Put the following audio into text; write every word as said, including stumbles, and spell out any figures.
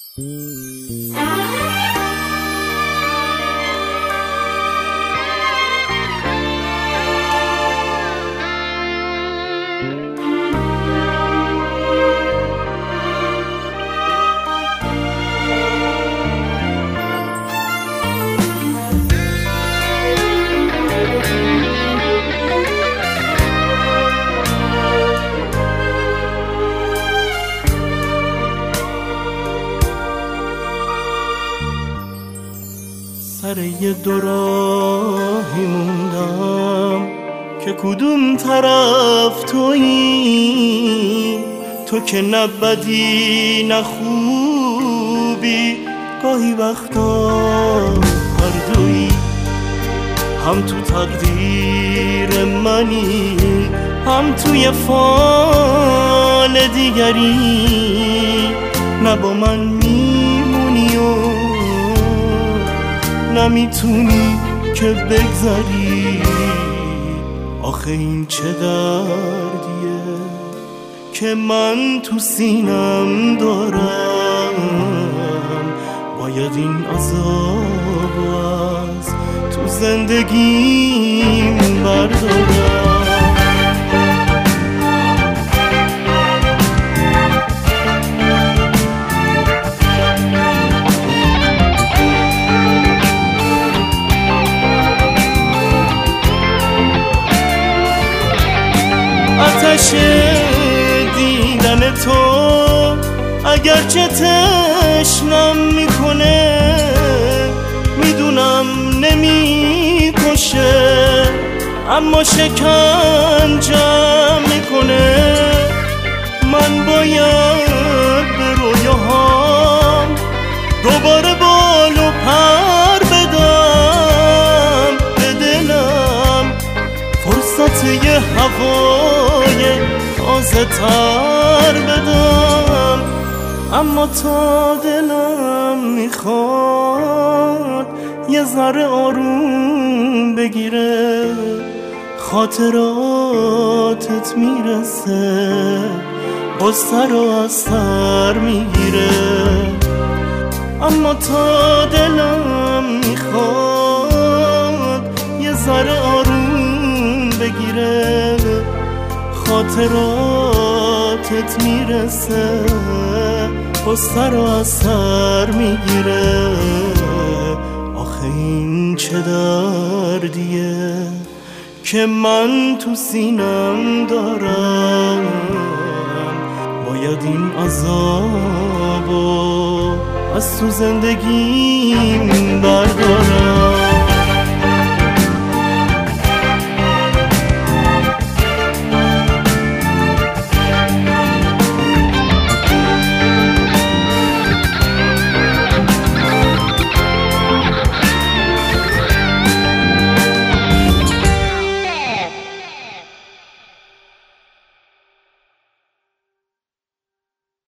سر یه دو راهی موندم که کدوم طرف تویی، تو که نه بدی نه خوبی، گاهی وقتا هر دویی، هم تو تقدیر منی هم توی فال دیگری، نه با من میمونی و نمیتونی که بگذری. آخه این چه دردیه که من تو سینم دارم، باید این عذاب از تو زندگیم بردارم. آتش دیدن تو اگرچه تشنم میکنه، میدونم نمیکشه اما شکنجم میکنه. من باید به رویاهام دوباره بال و پر بدم، به دلم فرصت یه هوای تازه تر بدم. اما تا دلم میخواد یه ذره آروم بگیره، خاطراتت میرسه باز سر و از سر میگیره. اما تا دلم میخواد یه ذره آروم بگیره، خاطراتت میرسه با سر و از سر میگیره. آخه این چه دردیه که من تو سینم دارم، باید این عذابو از تو زندگیم بر